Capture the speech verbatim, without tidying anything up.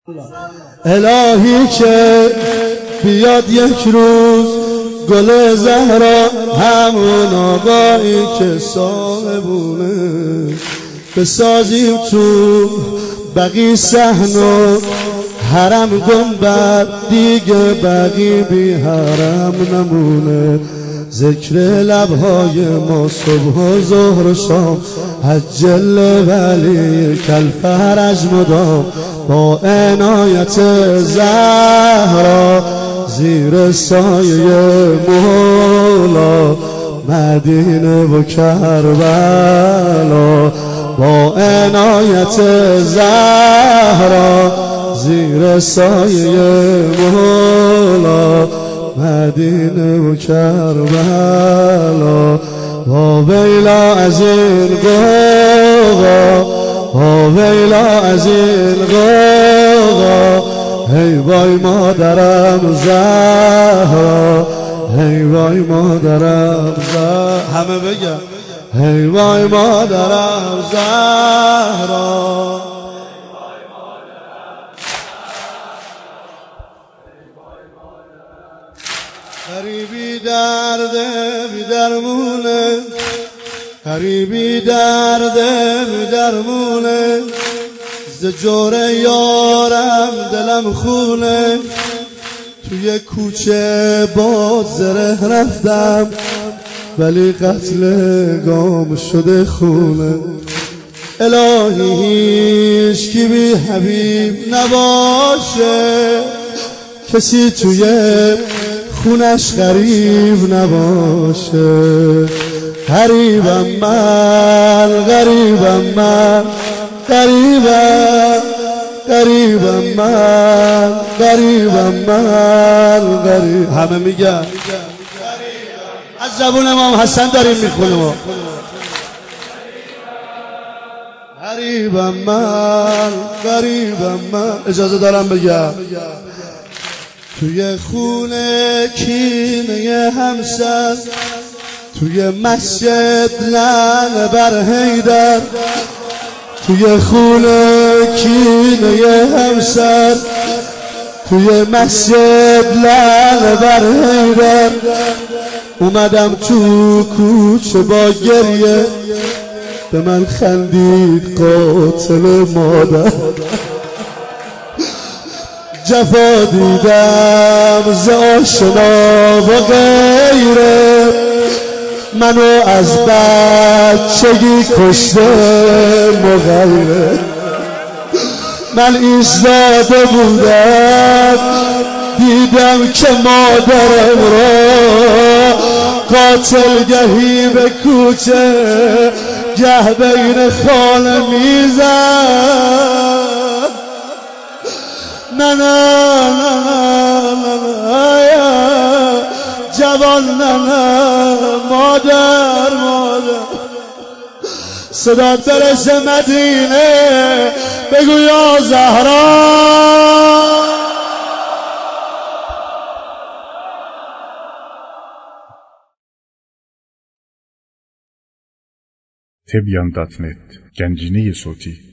الهی که بیاد یک روز گل زهرا، همون آقایی که صاحبونه، بسازیم تو بقی صحن حرم گنبد، دیگه بقی بی حرم نمونه. ذکر لبهای ما صبح و ظهر و شام، حجل ولی کالفرج مدام، با عنایت زهرا زیر سایه مولا، مدینه و کربلا. با عنایت زهرا زیر سایه مولا، مدینه و کربلا. وا ویلا از این غوغا، وا ویلا از این غوغا، هی وای مادرم زهرا، هی وای مادرم زهرا. همه بگم هی وای مادرم زهرا. غریبی درده بی درمونه، غریبی درده بی درمونه، ز جور یارم دلم خونه. توی کوچه با زره رفتم، ولی قتل گام شده خونه. الهی هیچکی بی حبیب نباشه، کسی توی خونش غریب نباشه. غریبم من، غریبم من، غریبم، غریبم من، غریبم من، غریب. همه میگن از زبون امام حسن داریم میخونیم ما. غریبم من، غریبم من. اجازه دارم بگم توی خونه کینه همسر، توی مسجد لعن بر حیدر. توی خونه کینه همسر، توی مسجد لعن بر حیدر. اومدم تو کوچه با گریه، به من خندید قاتل مادر. جفا دیدم ز آشنا و غیره، منو از بچگی کشته مغیره. من ایستاده بودم دیدم که مادرم را قاتل گهی به کوچه، گه بین خانه میزد. نه نه نه نه جوان، نه نه مادر مادر، صدا برسه مدینه، بگو یا زهرا. تبیان دات نت گنجینه صوتی